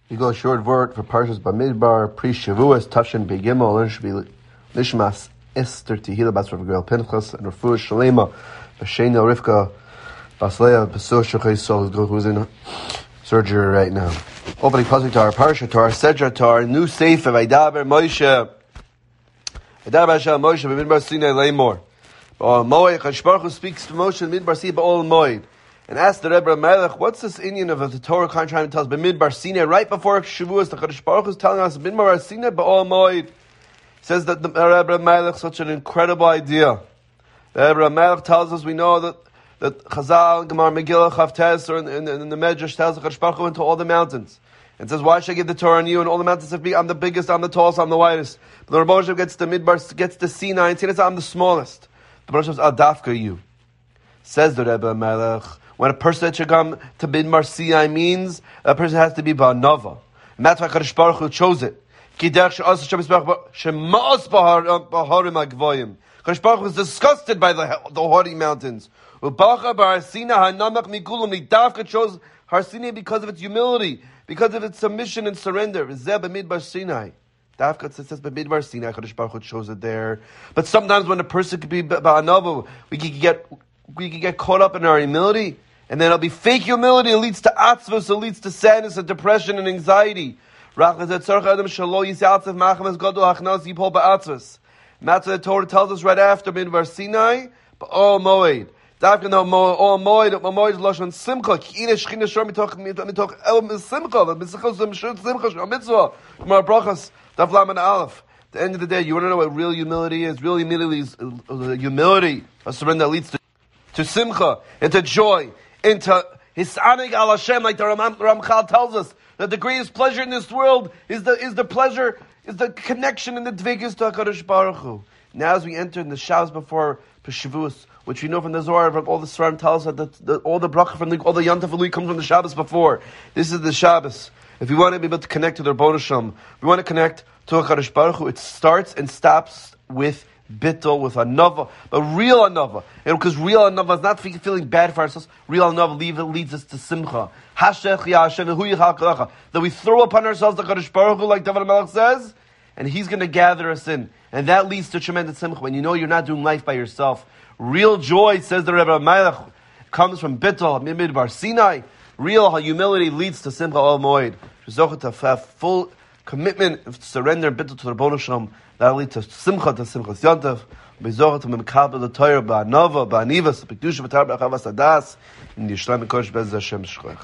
You go short word for Parshas Bamidbar, pre-Shavuos, Tafshin Begimel, and should be Nishmas Esther Tehila Bas Rav Gael Pinchas and Refuah Shalema, Bashena Rivka, Basleya Beso Shechai Sol, who's in surgery right now. Opening pasuk to our Parsha, to our Sedra, to our new Sefer, Vaydaber Moshe, Vaydaber Hashem Moshe, Bamidbar Sinai Leimor. Moed, Kadosh Baruch Hu speaks to Moshe in Midbar Sinai Ba'ol Moed. And asked the Rebbe Melech, what's this Indian of the Torah trying to tell us B'midbar Sinai right before Shavuos? The Kadosh Baruch Hu is telling us B'midbar Sinai Ba'ol Moed. Says that the Rebbe Melech, such an incredible idea. The Rebbe Melech tells us, we know that Chazal, Gemara Megillah, Chavtes, or in the Medrash tells the Kadosh Baruch Hu went to all the mountains. And says, why should I give the Torah on you and all the mountains of me? I'm the biggest, I'm the tallest, I'm the widest. But the Rebbe Moshe gets to Midbar, gets to Sinai, and says, I'm the smallest. The Rebbe Moshe says, Adafka you. Says the Rebbe Melech, when a person should come to Midbar Sinai means a person has to be Ba'anava. And that's why Kadosh Baruch Hu chose it. Kadosh Baruch Hu was disgusted by the haughty mountains. Dafka chose Har Sinai because of its humility, because of its submission and surrender. Midbar Sinai. Dafka says Midbar Sinai, Kadosh Baruch Hu chose it there. But sometimes when a person could be Ba'anava, we could get caught up in our humility. And then it'll be fake humility. It leads to atzvus. It leads to sadness and depression and anxiety. And that's what the Torah tells us right after Midbar Sinai. Oh, Moed. Oh, Moed is Lashon Simcha. K'ine Shechina Shor mitoch el Simcha. Simcha mitzvah. Gemara Brachos Daf Lamed Aleph. At the end of the day, you want to know what real humility is? Real humility is humility, a surrender that leads to Simcha, into joy, into Hisanig al Hashem, like the Ramchal tells us, that the greatest pleasure in this world is the pleasure, is the connection and the dvekus to HaKadosh Baruch Hu. Now as we enter in the Shabbos before Shavuos, which we know from the Zohar, from all the Svarim tells us that all the bracha from all the Yom Tov comes from the Shabbos before. This is the Shabbos. If we want to be able to connect to the Rebbeinu Shalom, we want to connect to HaKadosh Baruch Hu, it starts and stops with bittul, with anava, but real anava. And because real anava is not feeling bad for ourselves, real anava leads us to simcha. That we throw upon ourselves the Kadosh Baruch Hu, like David Melech says, and He's going to gather us in. And that leads to tremendous simcha. When you know you're not doing life by yourself. Real joy, says the Rebbe Melech, comes from bittul, Midbar Sinai. Real humility leads to simcha al moed. To have full commitment, surrender, and bittul to the Rebbeinu Shalom. That'll lead to simchas yontav. Bezorah to memkabel the Torah ba'anava, ba'anivas, b'kedusha, b'tar b'achavas adas, in the Yishlaim Kodesh Bez Hashem Shkoch.